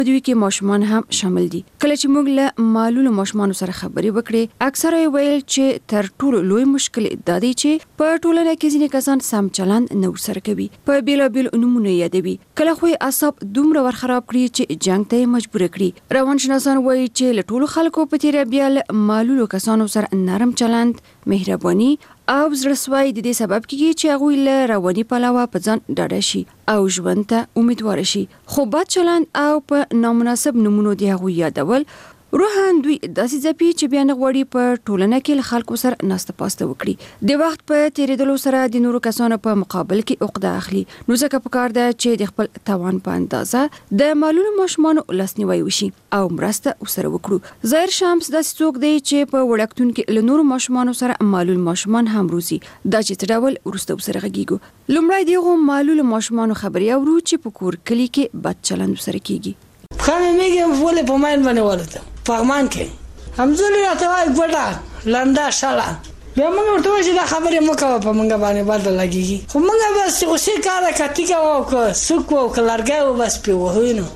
دوی کې ماشومان هم شامل دي. کله چې موږ له معلولو ماشومانو سره خبرې وکړې، اکثره یې ویل چې تر ټولو لوی مشکل دا دی چې په ټولنه کې ځینې کسان سم چلند نه ورسره کوي، په بیلابیلو نومونو یادوي، کله خو یې اعصاب دومره ورخراب کړي چې جنګ ته یې مجبور کړي. روانشناسان وایي چې له ټولو خلکو په تیره بیا له معلولو کسانو سره نرم چلند، مهرباني او زړسوي د دې سبب کیږي چې هغوی له رواني پلوه په ځان ډاډه شي او ژوند ته امیدوار شي. خو بد چلند او په نامناسب نومونو د هغوی یادول روحان دوی داسې ځپي چې بیا نه غواړي په ټولنه کې له خلکو سره ناسته پاسته وکړي. د وخت په تیریدلو سره د نورو کسانو په مقابل کې عقده اخلي، نو ځکه پکار ده چې د خپل توان په اندازه د معلولو ماشومانو لاسنیوی وشي او مرسته ورسره وکړو. ظاهر شمس داسې څوک دی چې په وړکتون کې له نورو ماشومانو سره معلول ماشومان هم روزي. دا چې څه ډول وروسته ورسره غږیږو. لومړی دغو معلولو ماشومانو خبرې اورو چې په کور کلي کې بد چلند ورسره کیږي. خانه میگم ولې په ماین باندې ولته فهمان کې همزولي راته وای ګوډه لنده شاله بیا موږ ورته وایو چې دا خبرې مه کوه په موږ باندې بد لګېږي. خو موږ بس اوسې کاره کتي کوو او که سوک وو که لرګی وو بس پرې وهو نو.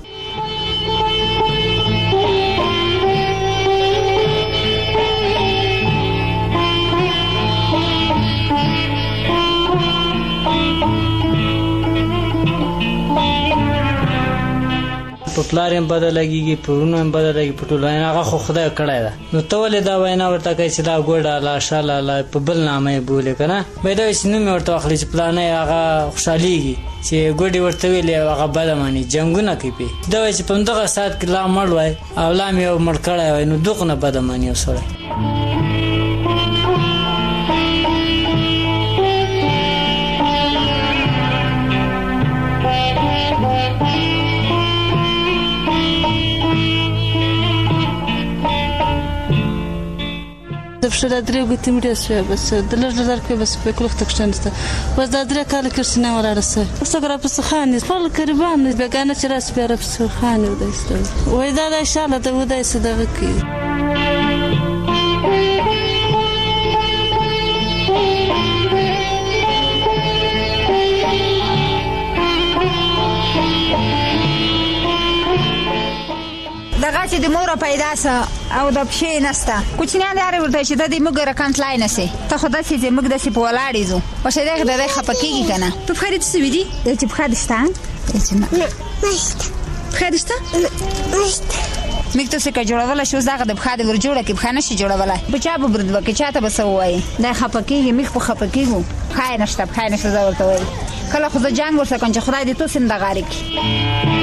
په پلار هم بده لګېږي، په وروڼو هم بده لګي، په ټولو هغه خو خدای کړی ده. نو ته ولې دا وینا ورته کوې چې دا ګوډه لا شاله لا په بل نامه یې بولې که نه؟ باید دا وایي چې نوم یې ورته واخلي چې پلانی هغه خوشحالېږي چې ګوډې ورته ویلې هغه بده ماني، جنګونه کوي پې. دا وایي چې په همدغه ساعت کې لا مړ وای او لا مې یو مړ کړی وای، نو دغونه بده ماني یو سړی. Zawsze drogę tym rysuje, bas, dlaczego zarkę bas pekluch tak szczęście. Bas da dreka ale kirsina wala rysuje. Bas gra psuchani, fal karban, biegana teraz biara psuchani udajsto. Wajda da inshallah da udajsto da wiki. دغه چې د مور پیدا سه او د پښې نسته کوچنیان داري ورته چې د دې موږ رقم تلای نسي ته خو داسې چې موږ داسې په ولاړې ځو او چې دغه د خپه کېږي که نه. په پښه دې څه وي دي چې پښه دې شته پښه دې شته موږ ته څه که جوړولی شي اوس دغه د پښه د ور جوړه کړي پښه نه شي جوړولی په چا به برد وکړي چا ته به څه ووایي دا خپه کېږي موږ په خپه کېږو پښه یې نشته پښه یې نشته زه ورته وایي کله خو زه جنګ ورسره کوم چې خدای دې توس هم دغارې کړي.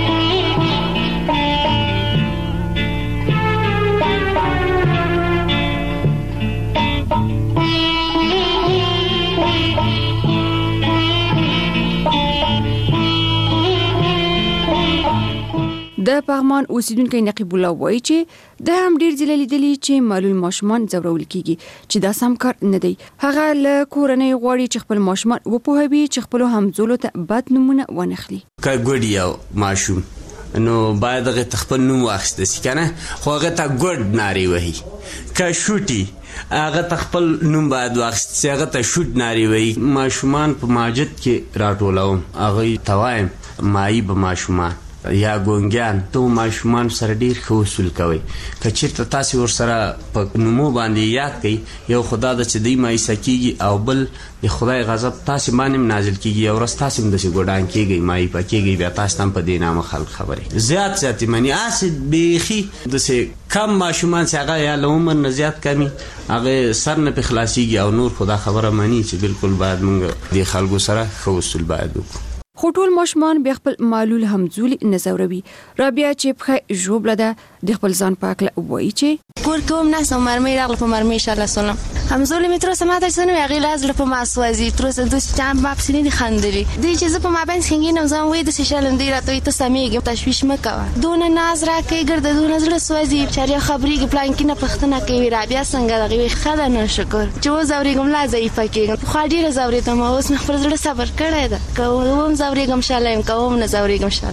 د پغمان اوسیدونکو نقیب الله وایي چې د هم ډیر ځله لیدلی چې معلول ماشومان ځورول کیږي چې دا سم کار نه دی. هغه له کورنۍ غواړي چې خپل ماشومان وپوهوي چې خپل همزولو ته بد نمونه ونخلي. که ګوډ یو ماشوم نو باید هغه خپل نوم واخیسته شي که نه، خو هغه ته ګوډ نارې وهي. که شوټي هغه ته خپل نوم باید واخیسته شي، هغه ته شوټ نارې وهي. ماشومان په ماجد کې راټولوم، هغوی ته وایم مایي به ماشومان یا ګونګیان ته ماشومان سره ډیر ښه اصول کوئ. که چېرته تاسې ورسره په نومو باندې یاد کوئ، یو خدا ده چې دوی مایوسه کېږي او بل د خدای غضب تاسې باندې هم نازل کېږي. یو ورځ تاسې هم داسې ګوډان کېږئ، مایوپه کېږئ، بیا تاسې ته هم په دې نامه خلک خبرې زیات یې مني. هسې بیخي داسې کم ماشومان چې هغه یا له عمر نه زیات کمي هغه سر نه پې خلاصېږي او نور خو دا خبره مني چې بالکل باید موږ د خلکو سره ښه اصول باید وکړو. خو ټول ماشومان بیا خپل معلول همزولي نه ځوروي. رابعه چې پښه ژوبله ده د خپل ځان په هکله وایي چې کور کې هم ناسته مرمۍ راغله په مرمۍ انشاءالله سولم همزولي مې تر اوسه ماته څه نه وي هغې لا زړه په ما سوځي تر اوسه دوی چا ما پسې نه دي خندلي دوی چې زه په مابین خنګېنم زه هم وایي داسې شلم دوی راته وایي ته سمېږې تشویش مه کوه دونه ناز راکوي ګرده دونه زړه سوځي چې هر یو خبرېږي پلانکي نه پوښتنه کوي رابعه څنګه دغې وایي ښه ده نه شکر چې وځورېږم لا ضعیفه کېږم پخوا ډېره ځورېدم اوس مې خپل زړه صبر کړی ده که وم ځورېږم شاله یم که وم نه ځورېږم شاله یم.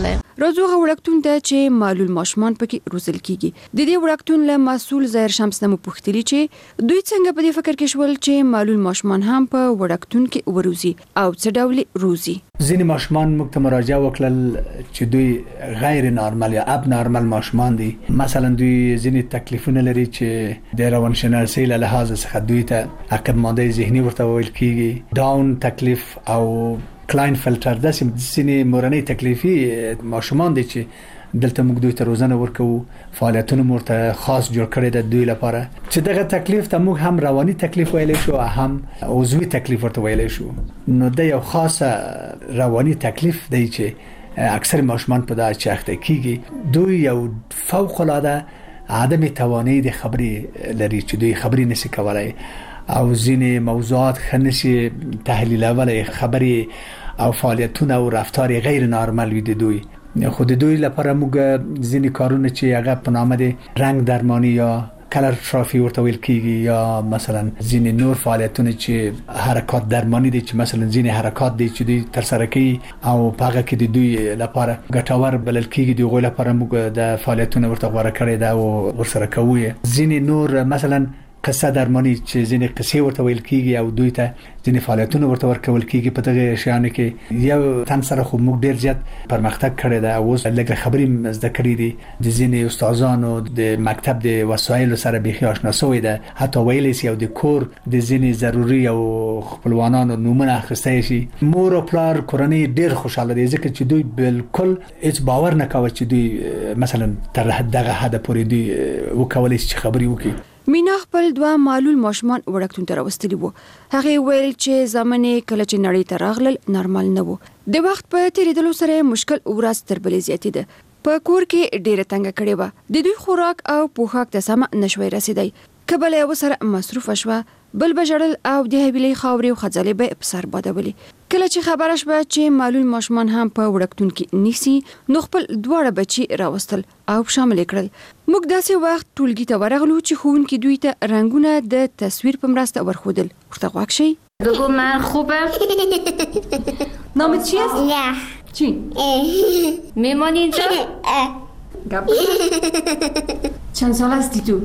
راځو وړکتون ته چې معلول ماشومان پکې روزل کیږي. د دې وړکتون له مسؤل ظاهر شمس نه پوښتنه چې دوی څنګه په دې فکر کې شول چې معلول ماشومان هم په وړکتون کې وروزي او څه ډول روزي. ځینې ماشومان موږ ته مراجعه وکړل چې دوی غیر نارمل یا اب نارمل ماشومان دي. مثلا دوی ځینې تکلیفونه لري چې د روانشناسۍ له لحاظ څخه دوی ته عقب مانده ذهني ورته ویل کیږي. ډاون تکلیف او کلاین فلټر د ځینې مورنۍ تکلیفي ماشومان دي چې دلته موږ دوی ته روزنه ورکو. فعالیتونه مرته خاص جوړ کړی د دوی لپاره چې دغه تکلیف ته موږ هم رواني تکلیف ویلی شو هم عضوي تکلیف ورته ویلی شو. نو د یو خاصه رواني تکلیف دی چې اکثر ماشومان په دا چاخته کیږي. دوی یو فوق العاده عدم توانایی د خبرې لري چې دوی خبرې نشي کولای او ځینې موضوعات خنشي تحلیلولای خبرې او فعالیتونه او رفتار غیر نارمل وي د دوی. خو د دوی لپاره موږ ځینې کارونه چې هغه په نامه دي رنگ درمانی یا کلر ترافی ورته ویل کیږي یا مثلا ځینې نور فعالیتونه چې حرکات درمانی دي چې مثلا ځینې حرکات دي چې دوی تر سره کوي او هغه کې د دوی لپاره ګټور بلل کیږي. د غوړ لپاره موږ د فعالیتونه ورته غوړه کړی دا او ورسره کوي. ځینې نور مثلا قصه درمانی چې ځینې قصې ورته ویل کیږي او دوی ته ځینې فعالیتونه ورته ورکول کیږي. په دغه شیانو کې یو تن سره خو موږ ډیر زیات پرمختګ کړی دی او اوس لږه خبرې زده کړې دي. د ځینې استادانو د مکتب د وسایلو سره بيخي آشنا شوی ده. حتی ویلې سي او د کور د ځینې ضروري او خپلوانانو نومونه اخیسته شي. مور او پلار کورنۍ ډیر خوشاله دي ځکه چې دوی بالکل هیڅ باور نه کوي چې دوی مثلا تر دغه حد پورې دوی وکولای شي خبرې وکړي. مینا خپل دوه معلول ماشومان وړکتون ته راوستلي وو. هغه ویل چې زمانه کله چې نړۍ ته راغلل نارمل نه وو. د وخت په تیریدلو سره مشکل ورځ تر بلې زیاتېده. په کور کې ډېره تنګه کړې وه. د دوی خوراک او پوښاک ته سم نشوي رسیدای. کبل یو سره مصروف شوه بل بجړل او د هبلې خاورې او خځلې به په سر بادولې. کله چې خبره شوه چې معلول ماشومان هم په وړکتون کې نیسي نو خپل دواړه بچي راوستل او شامل کړل. موږ داسې وخت ټولګي ته ورغلو چې ښوونکي دوی ته رنګونه د تصویر په مرسته ورښودل. ورته غوږ شئ. بگو من خوبه. نامت چی است؟ نه. چی؟ میمانی اینجا؟ چند سال هستی تو؟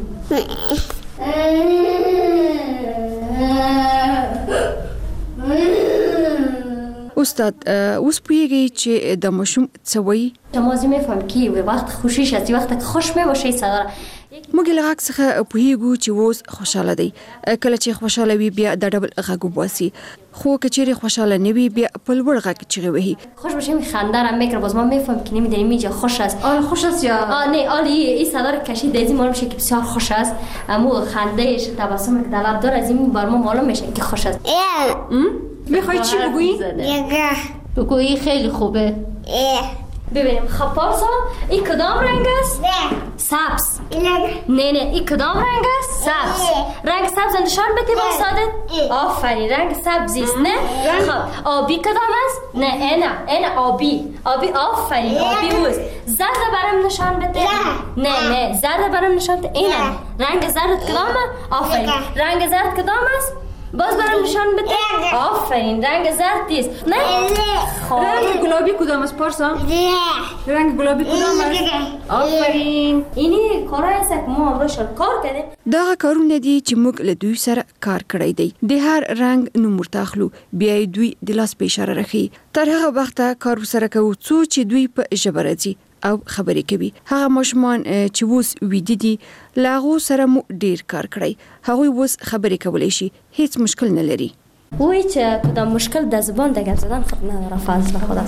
استاد اوس پوهیږي چې د ماشوم څه وایي؟ تمازی میفهم که وقت خوشیش هستی وقت خوش میباشه صداره. موږ له غږ څخه پوهیږو چې اوس خوشاله دی. کله چې خوشاله وي بیا د ډبل غږ وباسي. خو که چیرې خوشاله نه وي بیا په لوړ غږ چیغې وهي. خوش باشه میخنده را میکره باز ما میفهم که نمیدونیم اینجا خوش است. آل خوش است یا نه آل این صدا رو کشید دیزی معلوم میشه که بسیار خوش است. اما خندهش تبسم که در لب داره از این بر ما معلوم میشه که خوش است. میخوای چی بگویی؟ بگویی خیلی خوبه. ببینیم خب پارسا این کدام رنگ است؟ سبز. نه این کدام رنگ است؟ سبز. رنگ سبز نشان بده با استادت. آفرین رنگ سبزی است نه؟ خب آبی کدام است؟ نه اینا آبی آفرین آبی اوست. زرد برام نشان بده. نه زرد برام نشان بده. اینا رنگ زرد کدامه؟ آفرین رنگ زرد کدام است؟ باز برام نشان بده. آفرین رنگ زرد است. نه رنگ گلابی کدام است پارسا؟ رنگ گلابی کدام است؟ آفرین اینی کارای است که ما امروزشان کار کردیم. دا کارونه دي چې موږ له دوی سره کار کړی دی. د هر رنگ نوم ورتاخلو بیا دوی د لاس په اشاره راخي. تر هغه وخته کار سره کوو چې دوی په ژبه راځي او خبرې کوي. هغه ماشومان چې اوس ویدي دي لاغو سره مو ډیر کار کړی. هغوی اوس خبرې کولای شي. هیڅ مشکل نه لري. وای چې کدام مشکل د زبان د گپ زدن خود نداره فضل خدا.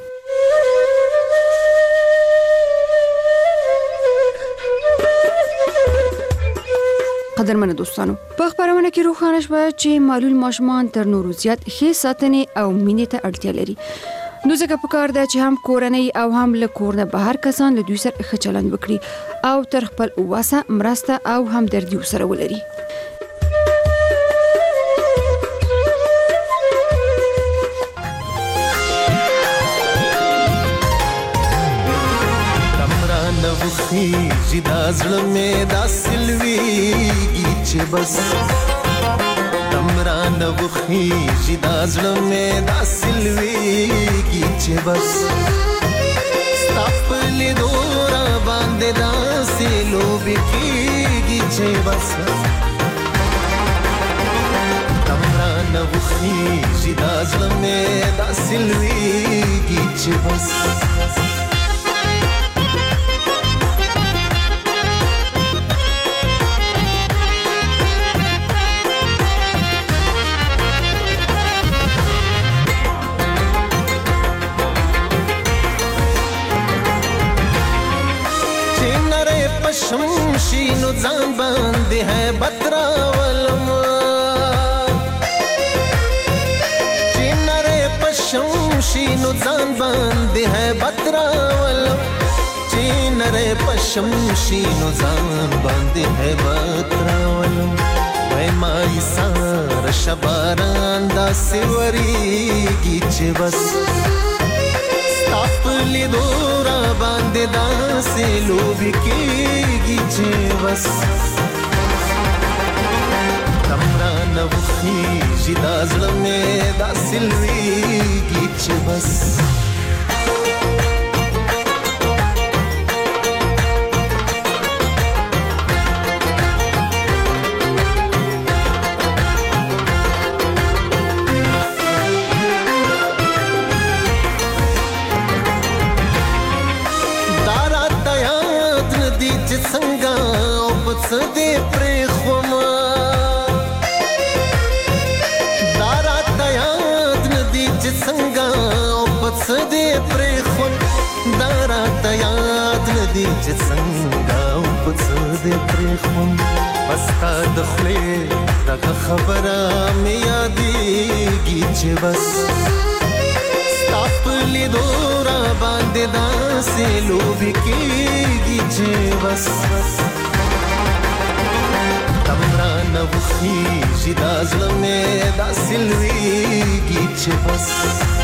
قدرمن دوستانو په خبرونه کې روښانه شوه چې معلول ماشومان تر نورو زیات ښې ساتنې او مینې ته اړتیا لري. نو ځکه پکار ده چې هم کورنۍ او هم له کور نه بهر کسان له دوی سره ښه چلند وکړي او تر خپل واسه مرسته او همدردي ورسره ولري. خیږي دا زړه مې داسې لویږي چې بس تمران وخیږي دا زړه مې داسې لویږي چې بس ستا په لیدو را باندې داسې لوبې کېږي چې بس تمرا نه وخېږي دا زړه مې داسې لوېږي چې بس شمشینو ځان باندې ہے بتراولم چینره پشمشینو ځان باندې ہے بتراولم چینره پشمشینو ځان باندې ہے بتراولم وای مای سار شباران دا سیوریږي چې بس خپلی دورا باندې داسې لوبې کېږي چې بس تمرا نه وخېږي دا زړه مې داسې لوېږي چې بس دې پرې خوما دارات یاد ندی چې څنګه او پس دې پرې خون دارات یاد ندی چې څنګه او پس دې پرې خون پستا د خلې دغه خبره مې یادېږي چې بس خپلی دورا باندې داسې لوبې کېږي چې بس تمرا نه وخېږي دا زړه مې داسې لوېږي چې بس